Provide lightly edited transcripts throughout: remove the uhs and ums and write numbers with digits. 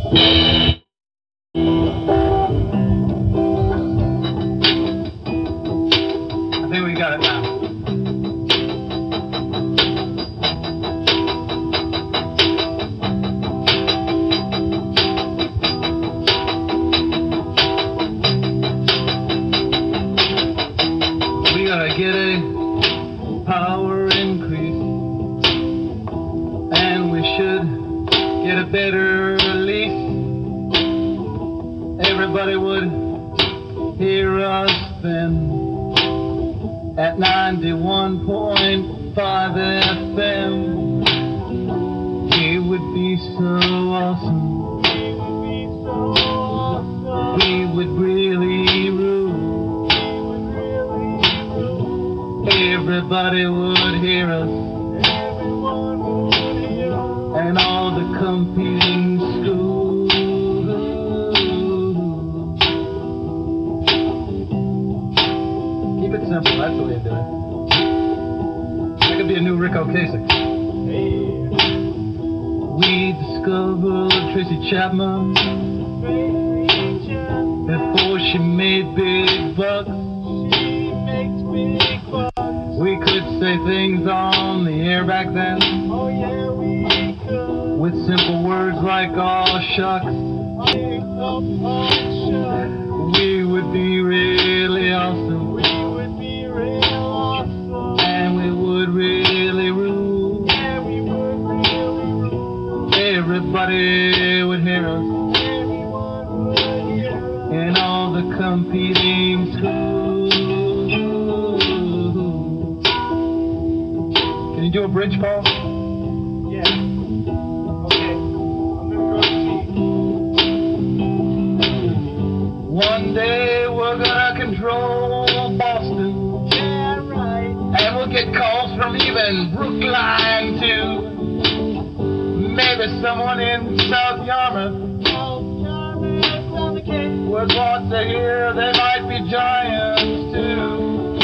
I think we got it now. We gotta get a power increase, and we should get a better release. Everybody would hear us then at 91.5 FM. It would be so awesome. We would really rule. Everybody would hear us. And all the competing schools. Keep it simple, that's the way to do it. That could be a new Rick Ocasek. We discovered Tracy Chapman before she made big bucks. We could say things on the air back then. Oh yeah, we could. With simple words like "aw shucks." We would be really awesome. We would be real awesome. And we would really rule. Yeah, we would really rule. Everybody would hear us. Everyone would hear us. In all the competing schools. Can you do a bridge, Paul? Yeah. Okay. I'm gonna go see. One day we're gonna control Boston. Yeah, right. And we'll get calls from even Brookline too. Maybe someone in South Yarmouth would want to hear they might be giants too.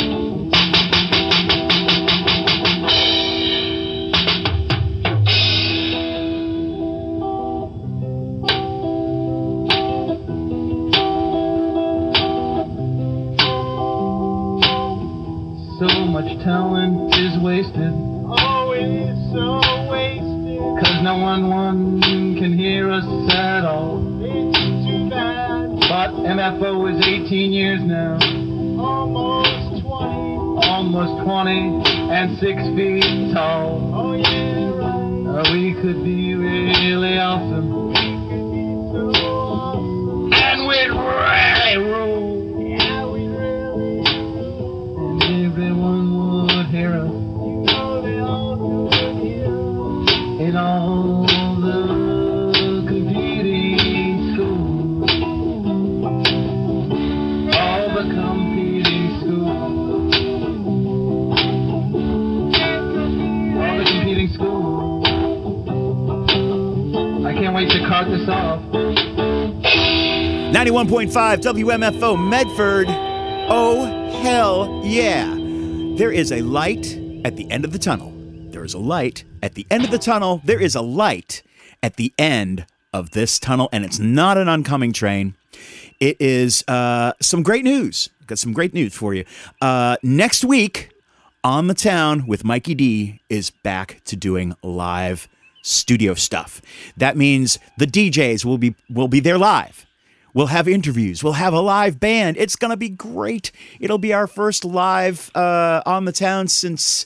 So much talent is wasted. Oh, it's so wasted. 'Cause no one can hear us at all. It's too bad. But MFO is 18 years now. Almost 20. Almost 20 and 6 feet tall. Oh, yeah, right. We could be really awesome. We could be so awesome. And we'd really rule. Yeah, we really do. And everyone would hear us. You know they all would hear us. In all the competing schools. All the competing schools. All the competing schools. I can't wait to cart this off. 91.5 WMFO Medford. Oh, hell yeah. There is a light at the end of the tunnel. There is a light at the end of the tunnel. There is a light at the end of this tunnel, and it's not an oncoming train. It is some great news. Got some great news for you. Next week, On the Town with Mikey D is back to doing live studio stuff. That means the DJs will be there live. We'll have interviews. We'll have a live band. It's going to be great. It'll be our first live On the Town since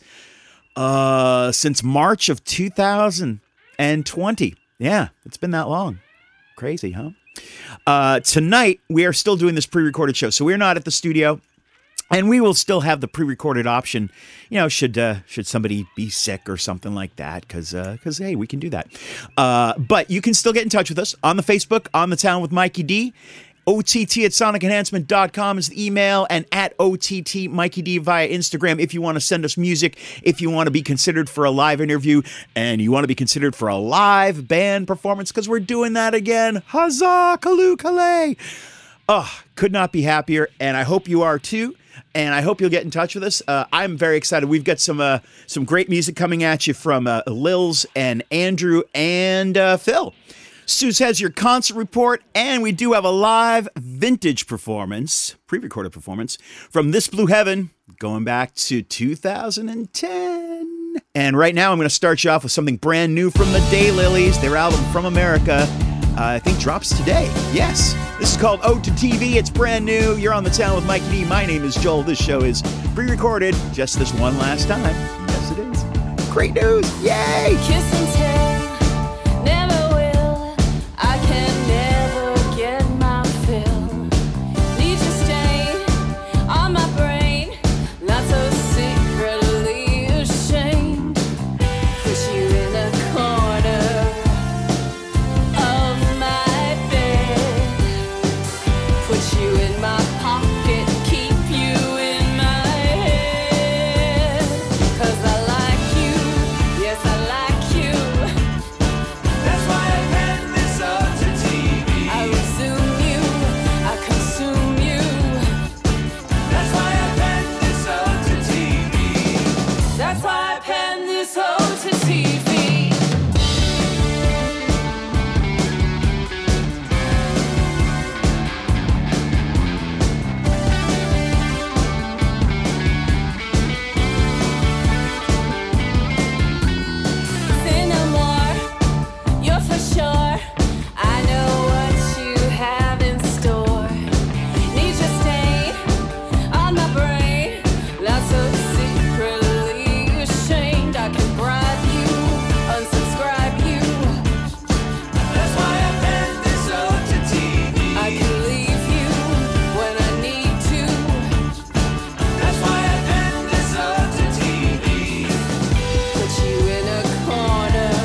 March of 2020. Yeah, it's been that long. Crazy, huh? Tonight, we are still doing this pre-recorded show, so we're not at the studio. And we will still have the pre-recorded option, you know, should somebody be sick or something like that, because hey, we can do that. But you can still get in touch with us on the Facebook, On the Town with Mikey D. OTT@sonicenhancement.com is the email, and at OTT Mikey D via Instagram if you want to send us music, if you want to be considered for a live interview, and you want to be considered for a live band performance, because we're doing that again. Huzzah, Kalu Kalay! Oh, could not be happier, and I hope you are too. And I hope you'll get in touch with us. I'm very excited. We've got some great music coming at you from Lils and Andrew and Phil. Suze has your concert report, and we do have a live vintage performance, pre-recorded performance, from This Blue Heaven, going back to 2010. And right now I'm going to start you off with something brand new from the Daylilies. Their album From America, I think, drops today. Yes. This is called Ode to TV. It's brand new. You're on the town with Mikey D. My name is Joel. This show is pre-recorded just this one last time. Yes, it is. Great news. Yay! Kiss and tell, never will. I can never get my fill. Need to stay on my brain, not so secretly ashamed. Put you in a corner of my bed. Put you in my pocket, keep you in my head. 'Cause I like you, yes I like you. That's why I pen this ode to TV. I resume you, I consume you. That's why I pen this ode to TV. That's why I pen this ode to TV. Say no more, you're for sure. I know what you have in store. Need to stay on my brain, not so secretly ashamed. I can bribe you, unsubscribe you. That's why I pen this ode to TV. I can leave you when I need to. That's why I pen this ode to TV. Put you in a corner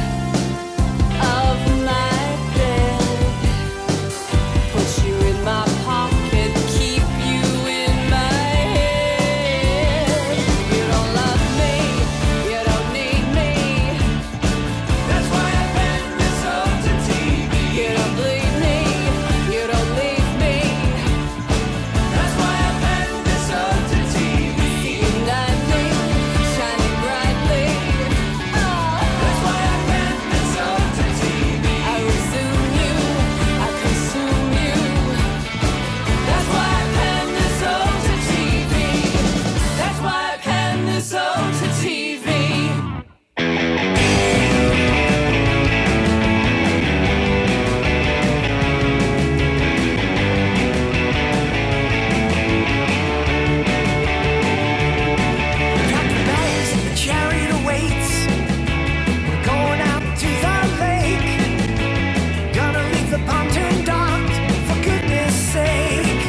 of my bed. Put you in my pocket, keep you in my head. You don't love me, you don't need me. That's why I pen this ode to TV. You don't bleed me, you don't leave me. That's why I pen this ode to TV. You nightly, shining brightly. That's why I pen this ode to TV. I resume you, I consume you. That's why I pen this ode to TV. That's why I pen this ode to TV. Got the bags and the chariot awaits. We're going out to the lake. Gonna leave the pontoon docked, for goodness sake.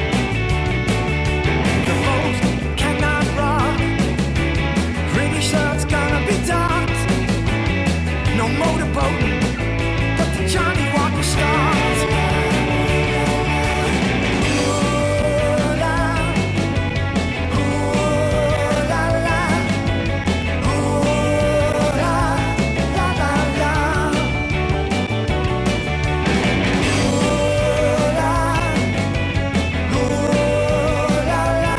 The boat cannot rock. Pretty sure it's gonna be docked. No motorboating, but the Johnny Walker starts. Ooh la, ooh la la. Ooh la, la la la. Ooh la, ooh la la.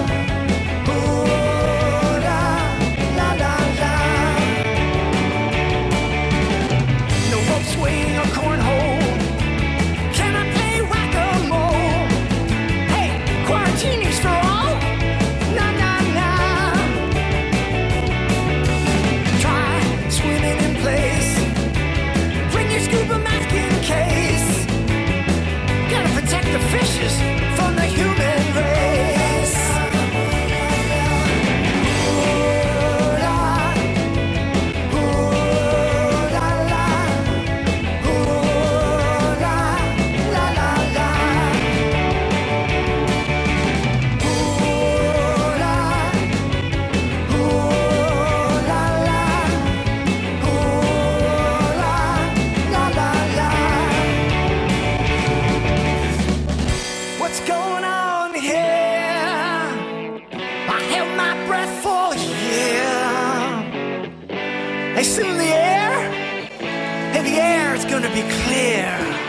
Ooh la, la la la. No rope swing or cornhole. Can I play whack-a-mole? Hey, quarantinis for all? Nah, nah, nah. Try swimming in place. Bring your scuba mask in case. Gotta protect the fishes from the human race. Ooh la, ooh la la. Ooh la, la la la. Ooh la, ooh la la. Ooh la, la la la. What's going on here? I held my breath for a year. They soon the air, and the air is gonna be clear.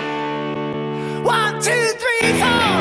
1, 2, 3, 4.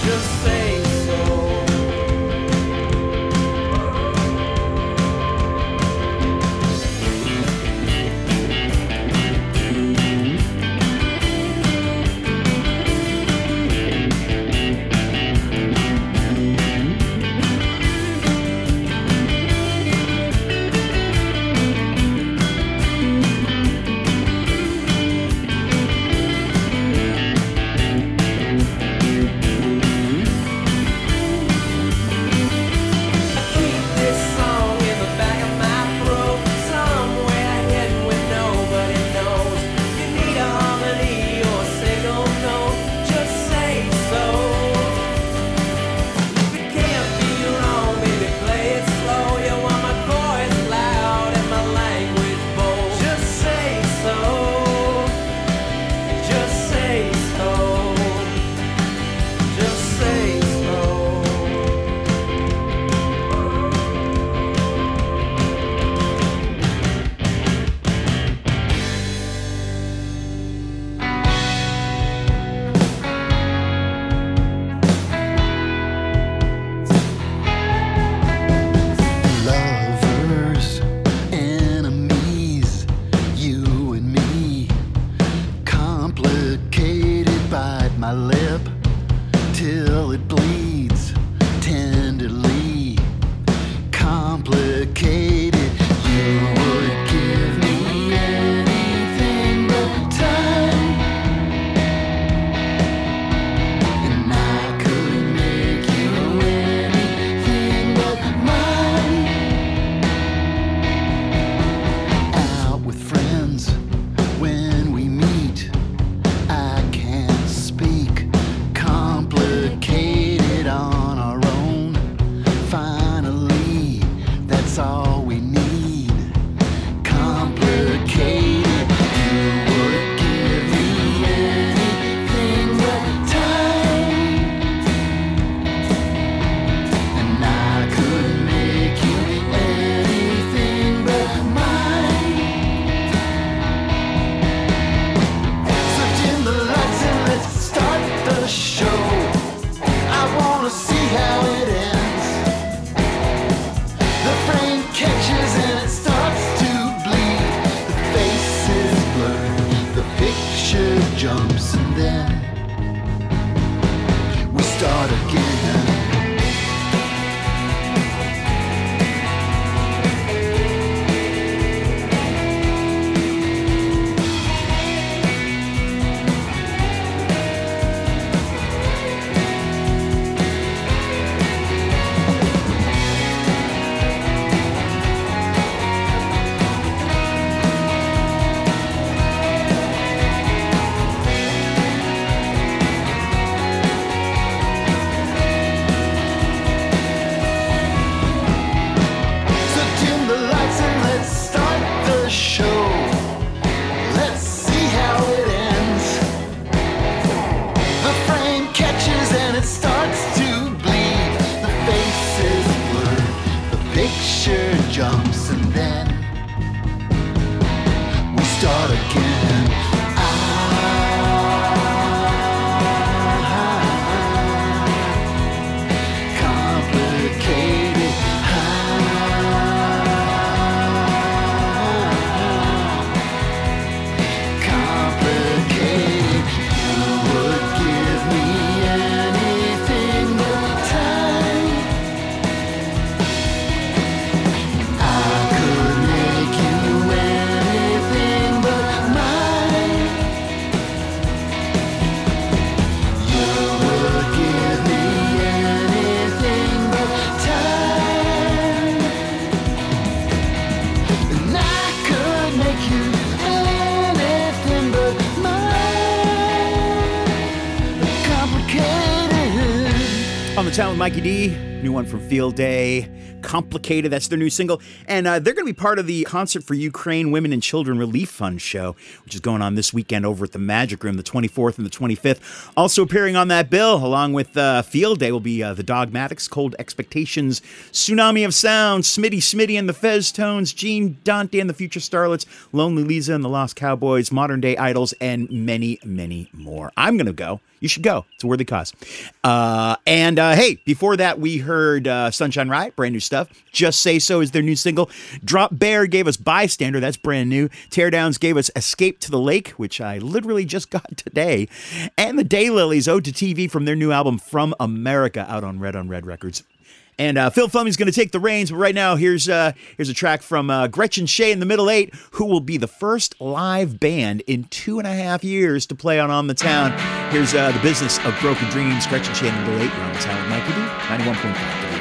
Just say so. Lovers, enemies, you and me, complicated, bite my lip till it bleeds tenderly. Complicated, you would give me anything but time, and I could make you anything but mine. Out with friends when we meet, I can't speak. Complicated on our own. Finally, that's all we need. Complicated, you would give me anything but time, and I could make you anything but mine. So dim the lights and let's start the show. I wanna see how it ends. The frame catches and it starts to bleed. The face is blurred, the picture jumps, and then we start again. So dim the lights and let's start the show. Let's see how it ends. The frame catches and it starts to bleed. The face is blurred, the picture jumps, and then we start again. Complicated. Complicated. You would give me anything but time. I could make you anything but mine. You would give me anything but time, and I could make you anything but mine. Complicated. On the Town with Mikey D, new one from Field Day, Complicated. That's their new single. And they're going to be part of the Concert for Ukraine Women and Children Relief Fund show, which is going on this weekend over at the Magic Room, the 24th and the 25th. Also appearing on that bill, along with Field Day, will be the Dogmatics, Cold Expectations, Tsunami of Sound, Smitty and the Fez Tones, Gene Dante and the Future Starlets, Lonely Lisa and the Lost Cowboys, Modern Day Idols, and many, many more. I'm going to go You should go. It's a worthy cause. Hey, before that, we heard Sunshine Riot, brand new stuff. Just Say So is their new single. Drop Bear gave us Bystander. That's brand new. Teardowns gave us Escape to the Lake, which I literally just got today. And the Daylilies, Ode to TV from their new album From America, out on Red Records. And Phil Fleming's going to take the reins, but right now here's a track from Gretchen Shea and the Middle Eight, who will be the first live band in 2.5 years to play on the Town. Here's The Business of Broken Dreams, Gretchen Shea and the Middle Eight. You're on the Town with Mikey D, 91.5.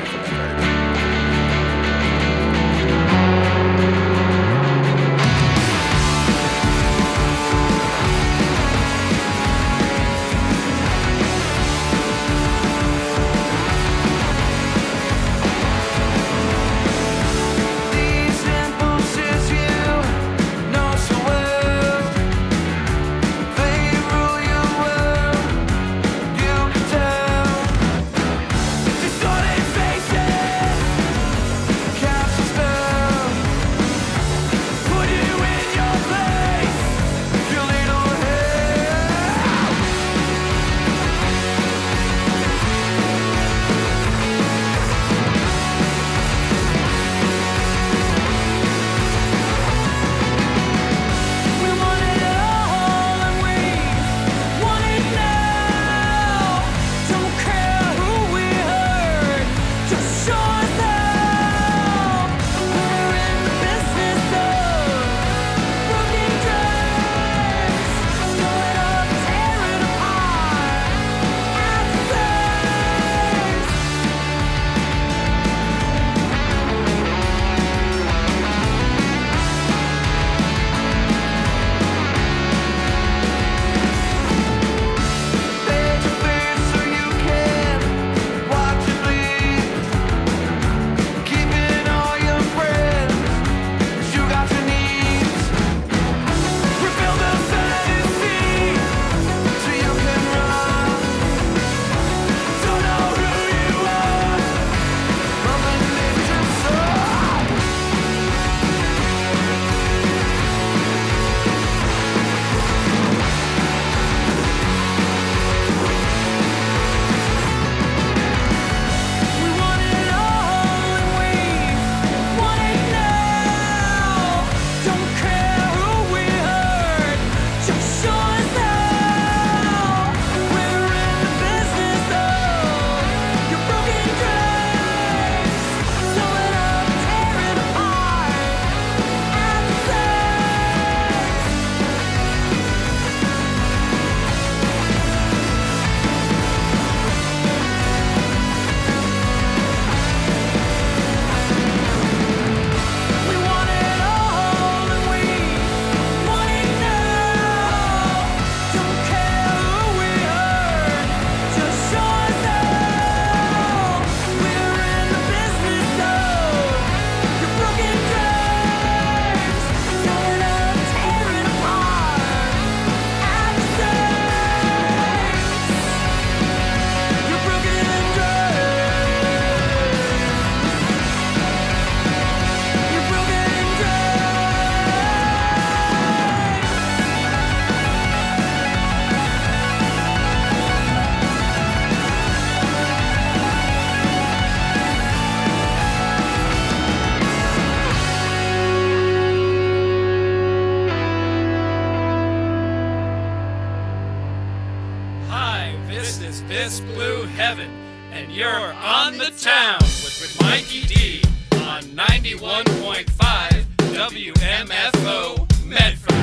This Blue Heaven, and you're on the Town with Mikey D on 91.5 WMFO Medford.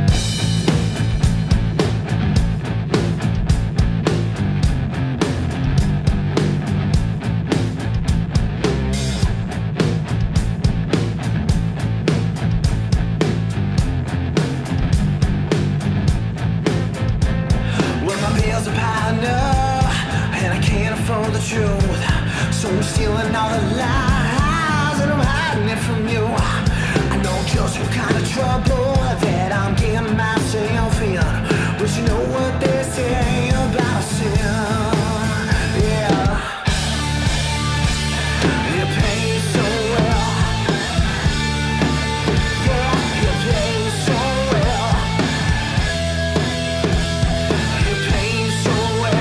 For the truth, so I'm stealing all the lies and I'm hiding it from you. I know just what kind of trouble that I'm getting myself in, but you know what they say about sin. Yeah, you pay so well. Yeah, you pay so well. You pay so well.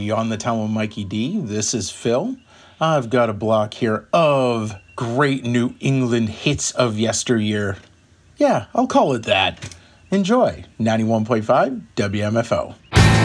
everybody. On the Town with Mikey D. This is Phil. I've got a block here of great New England hits of yesteryear. Yeah, I'll call it that. Enjoy. 91.5 WMFO.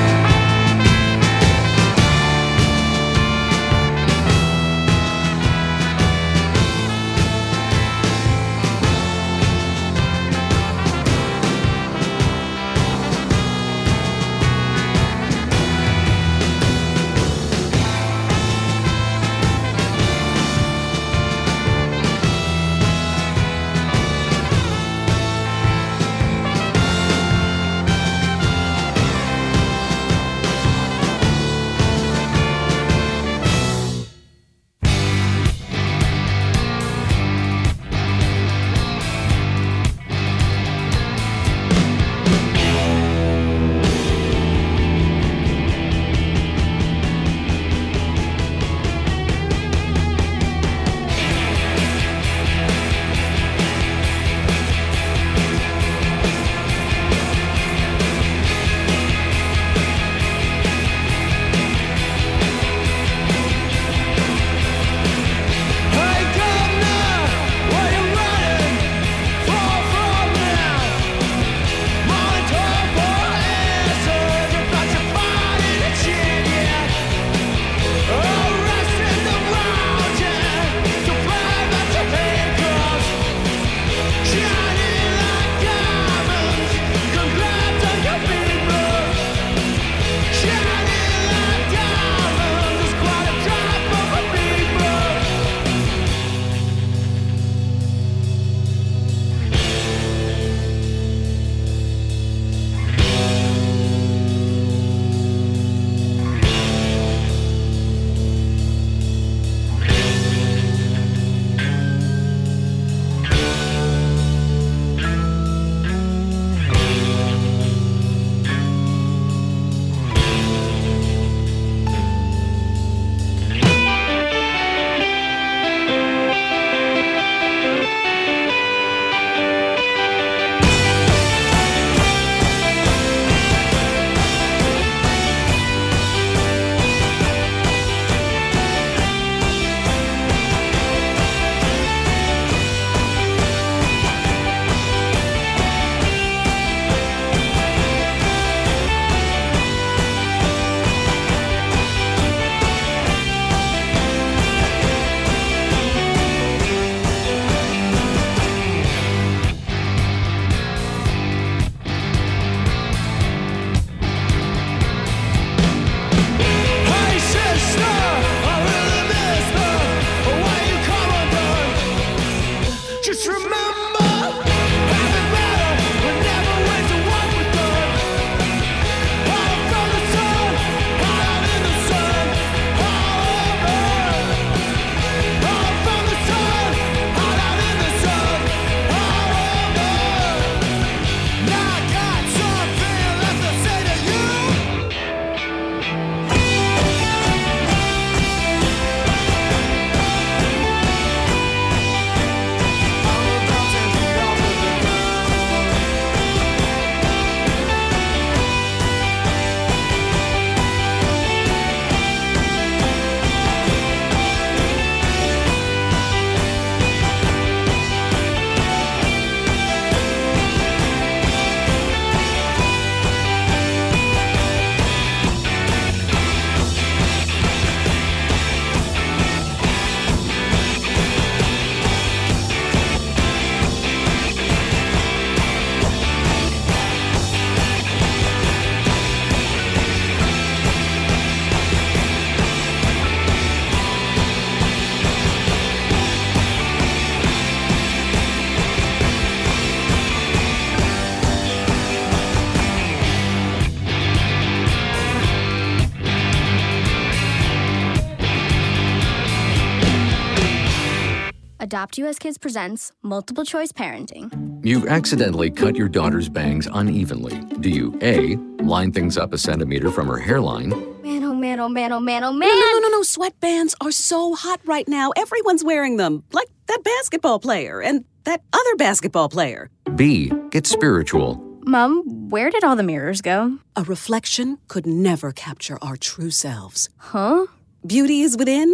Adopt US Kids presents Multiple Choice Parenting. You've accidentally cut your daughter's bangs unevenly. Do you A, line things up a centimeter from her hairline? Man, oh man, oh man, oh man, oh man! No. Sweatbands are so hot right now. Everyone's wearing them. Like that basketball player and that other basketball player. B, get spiritual. Mom, where did all the mirrors go? A reflection could never capture our true selves. Huh? Beauty is within.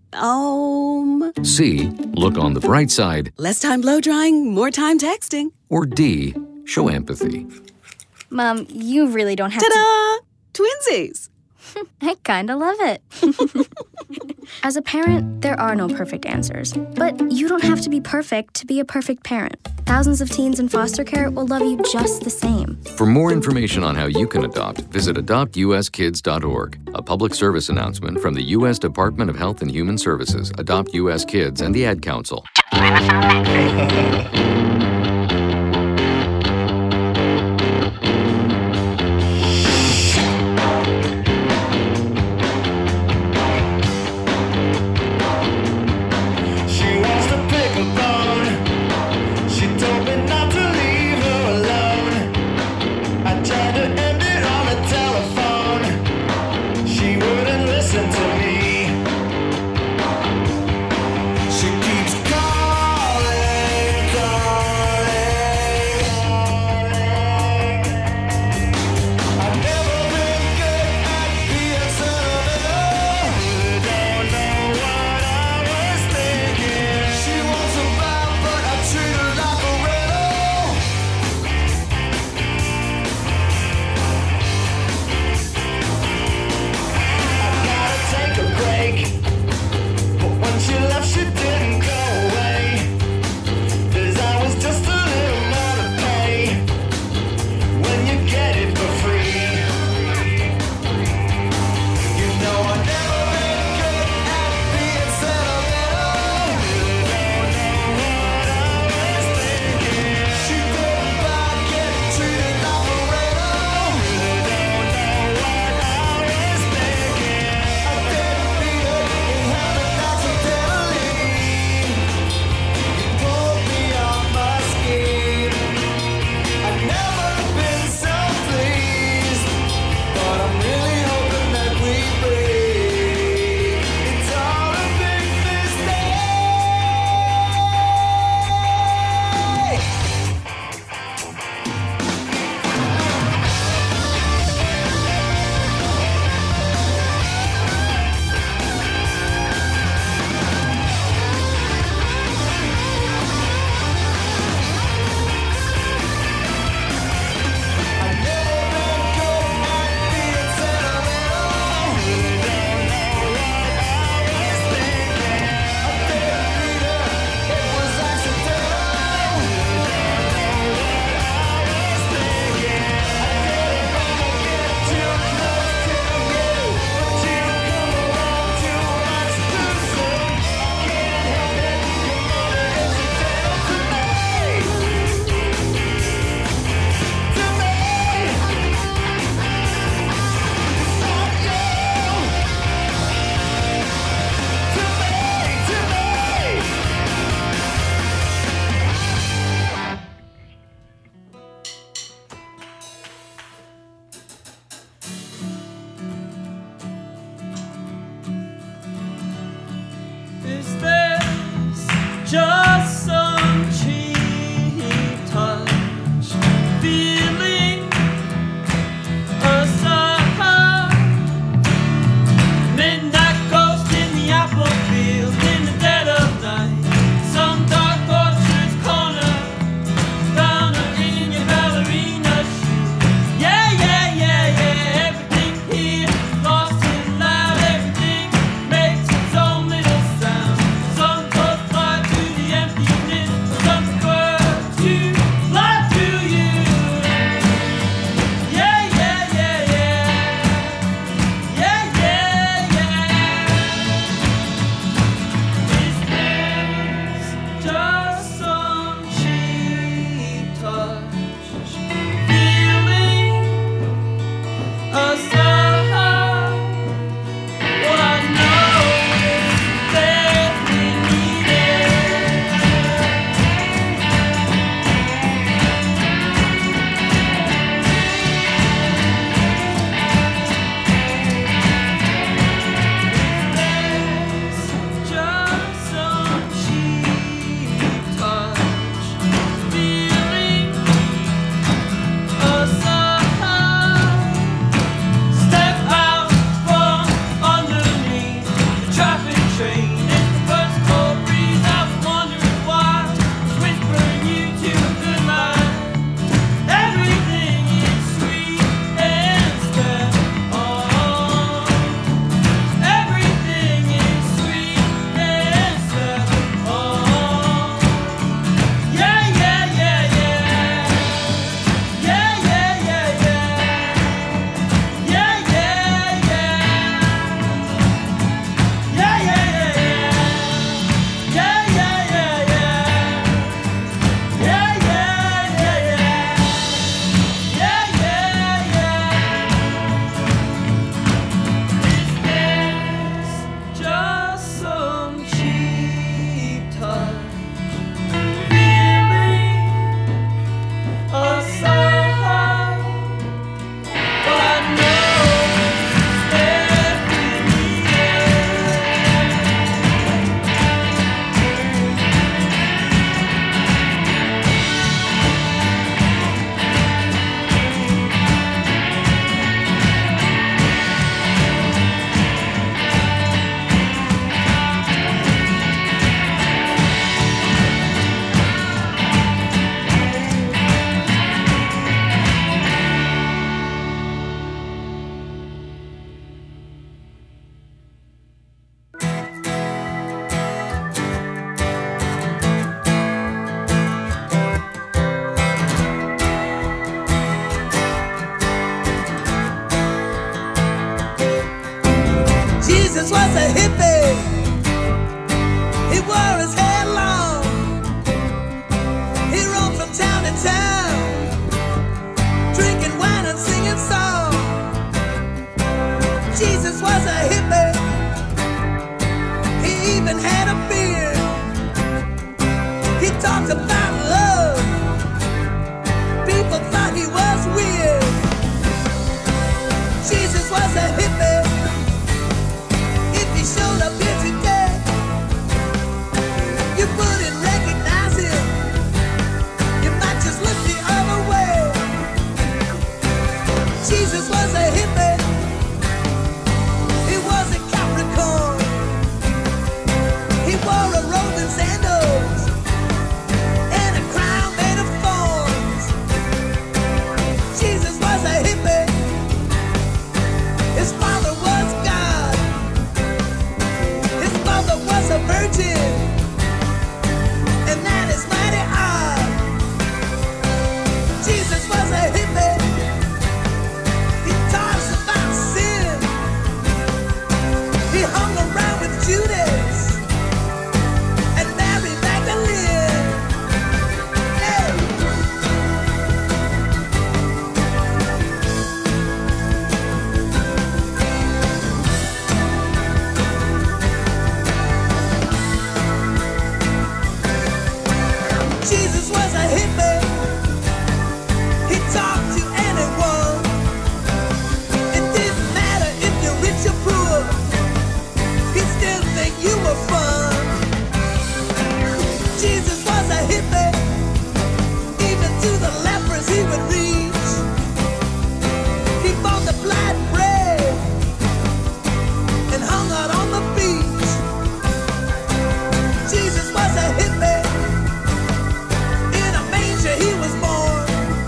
C. Look on the bright side. Less time blow drying, more time texting. Or D. Show empathy. Mom, you really don't have Ta-da! Twinsies! I kinda love it. As a parent, there are no perfect answers. But you don't have to be perfect to be a perfect parent. Thousands of teens in foster care will love you just the same. For more information on how you can adopt, visit adoptuskids.org. A public service announcement from the U.S. Department of Health and Human Services, Adopt U.S. Kids, and the Ad Council. Is this just some cheap touch? Feeling aside. Midnight ghost in the apple field in the dead of night. Some dark orchard's corner. Found a ring in your ballerina shoes. Yeah, yeah, yeah, yeah. Everything here lost in loud. Everything makes its own little sound. Sun goes by to the empty Jesus was a hippie. He wore his hair long. He roamed from town to town, drinking wine and singing songs. Jesus was a hippie. He even had a beard. He talked about love. People thought he was weird. Jesus was a hippie. If he showed up here today, you wouldn't recognize him. You might just look the other way. Jesus was a hippie. He was a Capricorn. He wore a robe and sandals and a crown made of thorns. Jesus was a hippie. His father was God. His mother was a virgin. And that is mighty odd. Jesus was a hippie. He taught us about sin. He hung around with Judas and Mary Magdalene. Hey. Jesus was a hippie. He talked to anyone. It didn't matter if you're rich or poor. He still think you were fun. Jesus was a hippie. Even to the lepers he would reach. He multiplied bread and hung out on the beach. Jesus was a hippie. In a manger he was born.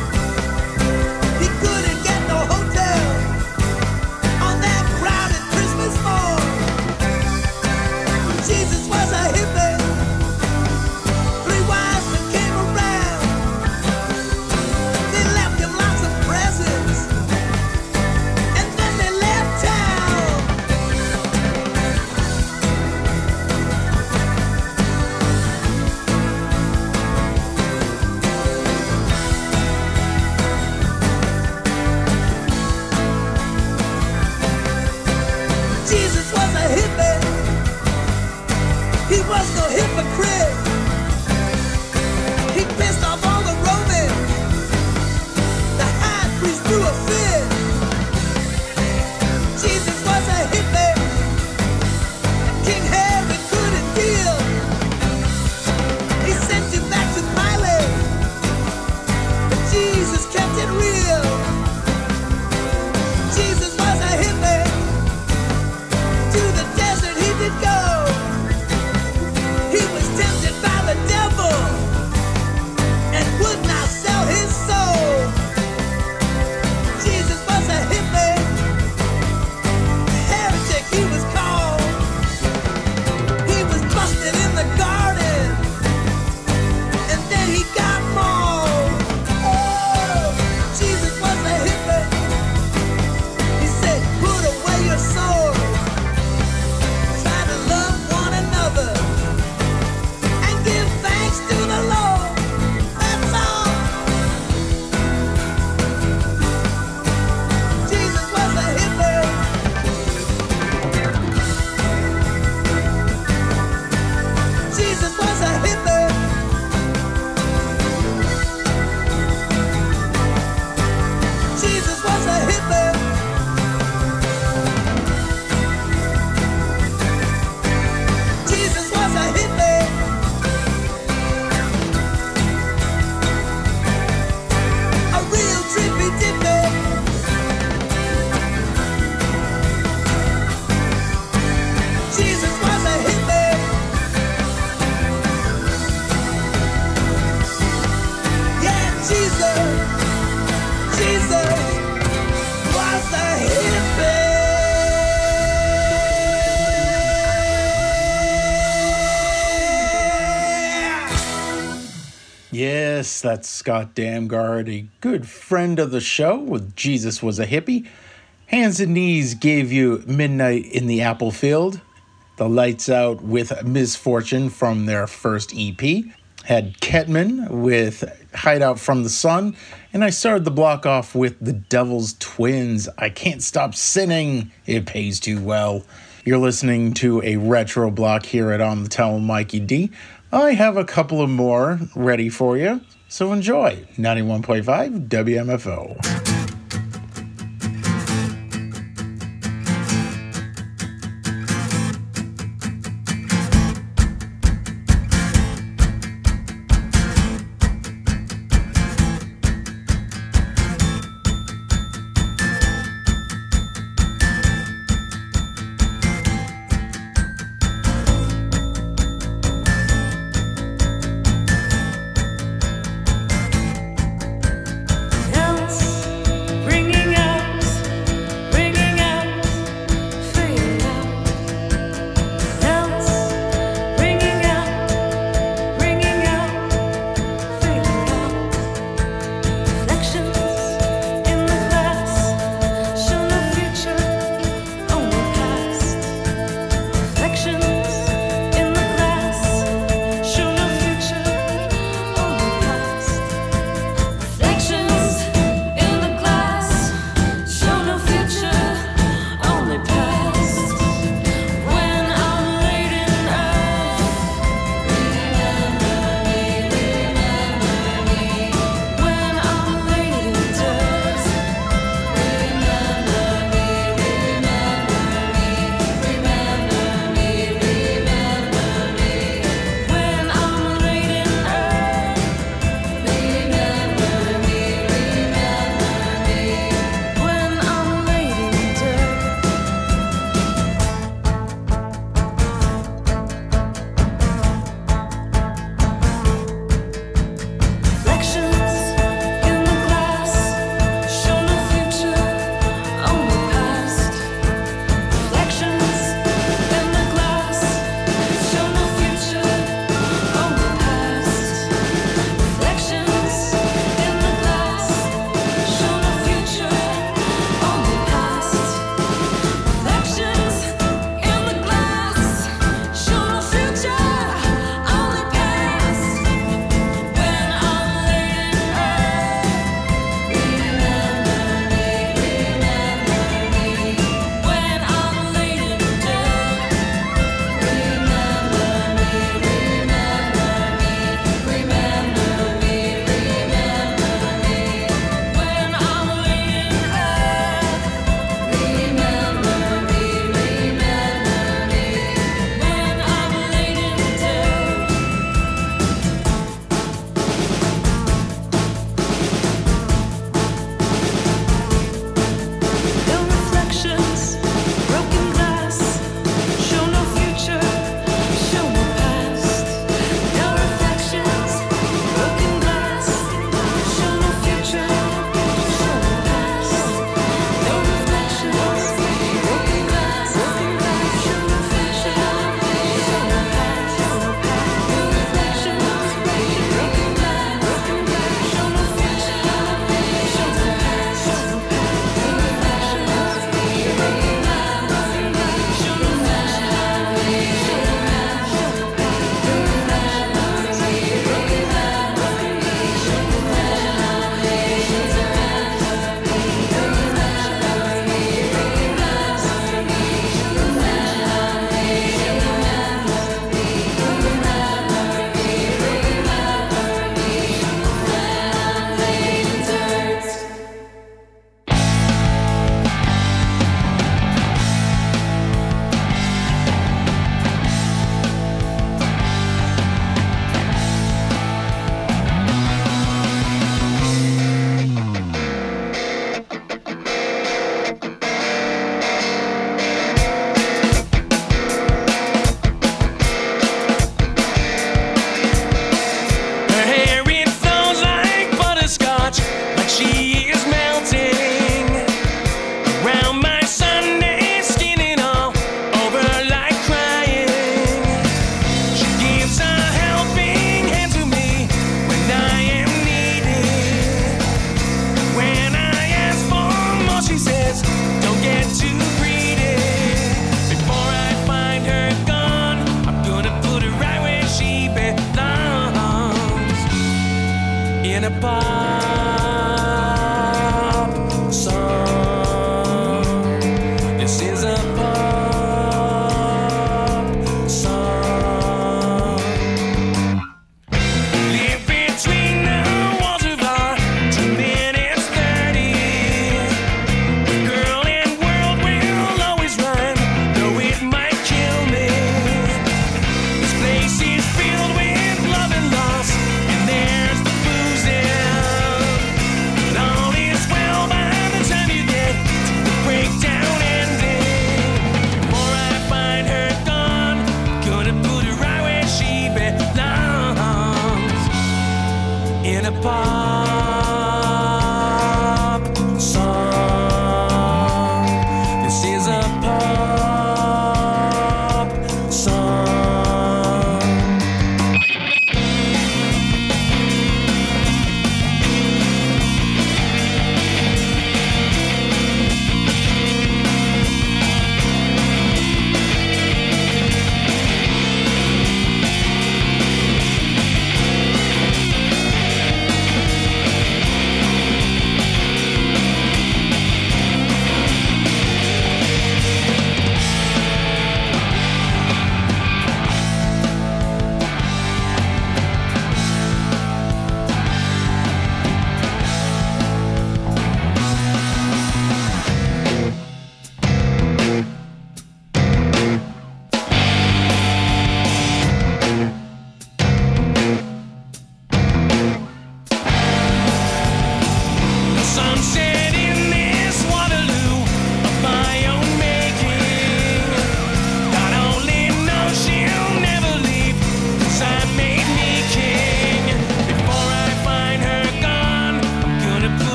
He couldn't get no hotel on that crowded Christmas morn. Jesus was a hippie. 3 wise men came around. They left him lots of presents, and then they left town. Jesus was a hippie. He was no hypocrite. He pissed off all the Romans. The high priest threw a fit. Jesus was a hippie. King Herod couldn't deal. He sent him back to Pilate. But Jesus kept it real. Jesus was a hippie. To the desert he did go. He was tempted by the devil and would not sell his soul. Jesus was a hippie. Heretic he was called. He was busted in the garden, and then he got mauled. Oh, Jesus was a hippie. He said, put away your sword. Try to love one another and give thanks to the Lord. That's all. Jesus was a hippie. Jesus was a hippie. Jesus was a hippie. Jesus was a hippie. A real trippy dippy. Jesus was a hippie. Yeah, Jesus was a hippie. Yes, that's Scott Damgard, a good friend of the show with Jesus Was a Hippie. Hands and Knees gave you Midnight in the Apple Field. The Lights Out with Misfortune from their first EP. Had Ketman with Hideout from the Sun. And I started the block off with The Devil's Twins. I Can't Stop Sinning. It pays too well. You're listening to a retro block here at On the Town with Mikey D. I have a couple of more ready for you. So enjoy. 91.5 WMFO. Yes.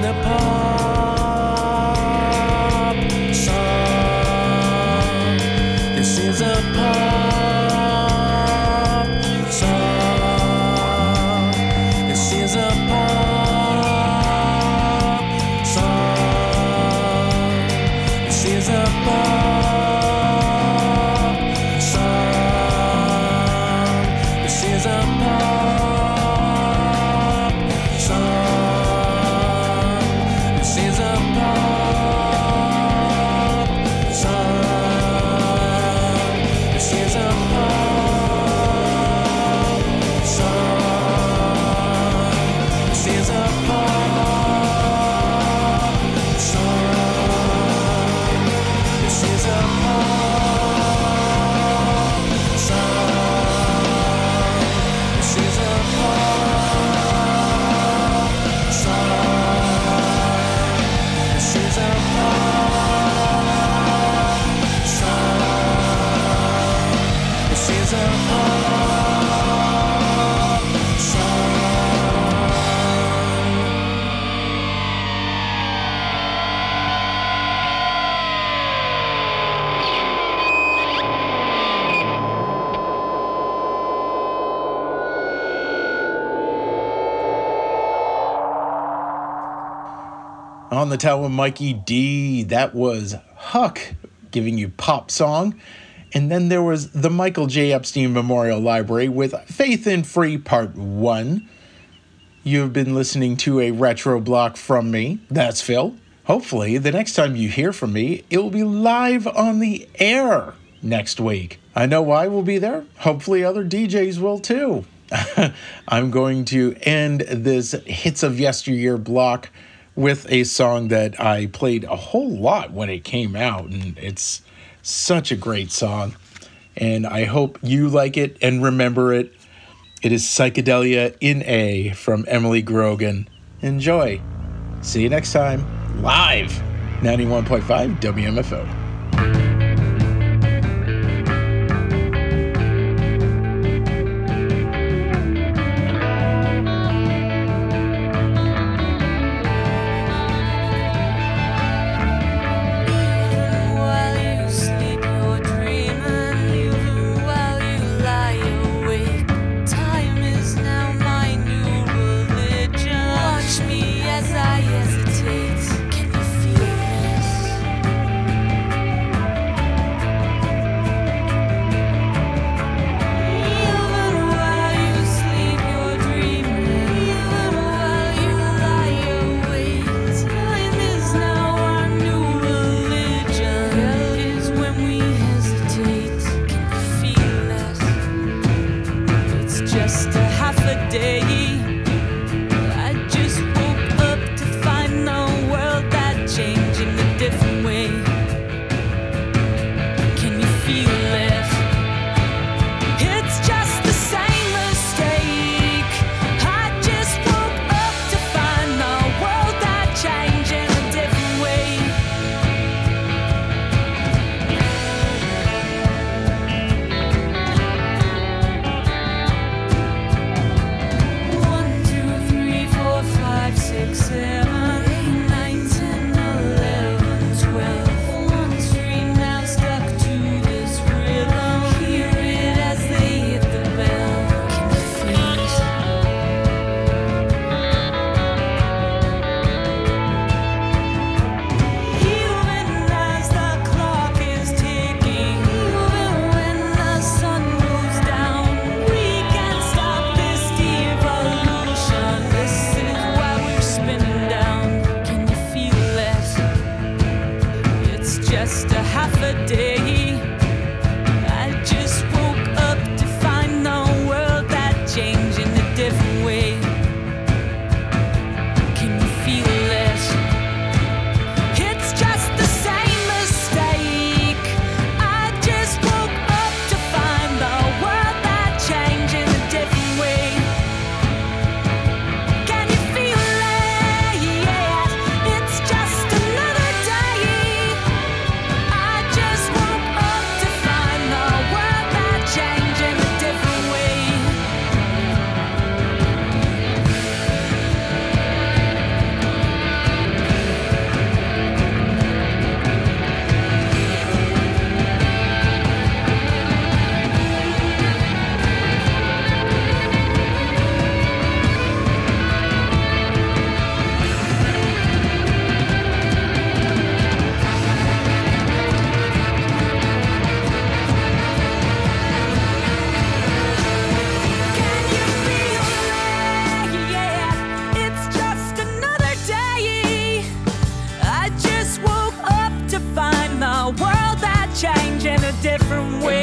a pop song. This is a pop song. This is a pop song. This is a pop song. This is a pop song. This is a pop song. This is a pop song. This is a pop song. This is a pop song. This is a pop song. This is a pop song. This is a pop On the Tower, Mikey D. That was Huck giving you Pop Song. And then there was the Michael J. Epstein Memorial Library with Faith in Free Part 1. You've been listening to a retro block from me. That's Phil. Hopefully, the next time you hear from me, it will be live on the air next week. I know I will be there. Hopefully, other DJs will too. I'm going to end this Hits of Yesteryear block with a song that I played a whole lot when it came out, and it's such a great song. And I hope you like it and remember it. It is Psychedelia in A from Emily Grogan. Enjoy. See you next time. Live. 91.5 WMFO. While you sleep, you're dreaming. Even while you lie awake, time is now my new religion. Watch me as I hesitate. Can you feel this? from where